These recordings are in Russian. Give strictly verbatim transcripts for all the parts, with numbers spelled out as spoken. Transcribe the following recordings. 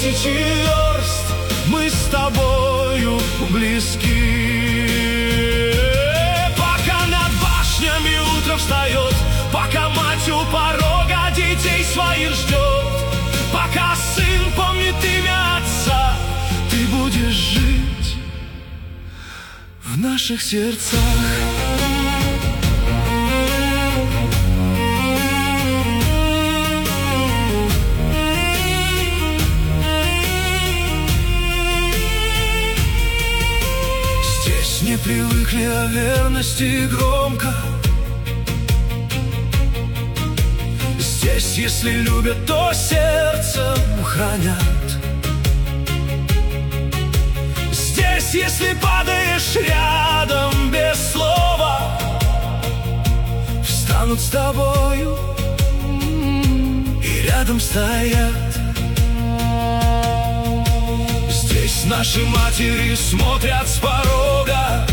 тысячи верст мы с тобою близки. Пока над башнями утро встает, пока мать у порога детей своих ждет, пока сын помнит имя отца, ты будешь жить в наших сердцах. Здесь не привыкли о верности громко. Здесь, если любят, то сердцем хранят. Здесь, если падаешь рядом без слова, встанут с тобою и рядом стоят. Здесь наши матери смотрят с порога,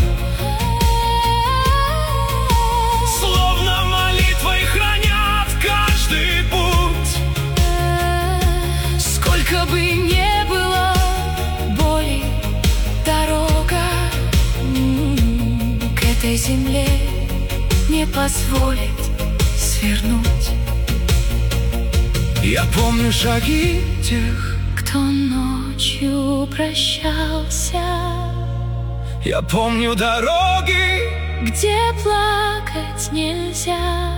словно молитвой хранят каждый путь. Сколько бы ни было боли, дорога к этой земле не позволит свернуть. Я помню шаги тех, кто ночью прощался. Я помню дороги, где плакать нельзя.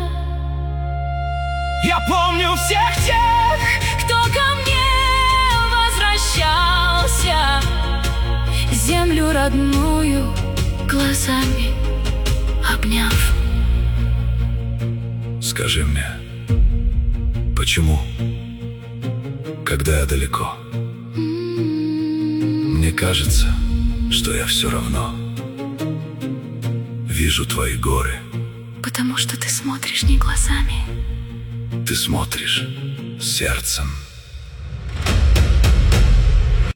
Я помню всех тех, кто ко мне возвращался, землю родную глазами обняв. скажи мне, почему, когда я далеко, мне кажется, что я все равно вижу твои горы. Потому что ты смотришь не глазами, Ты смотришь сердцем.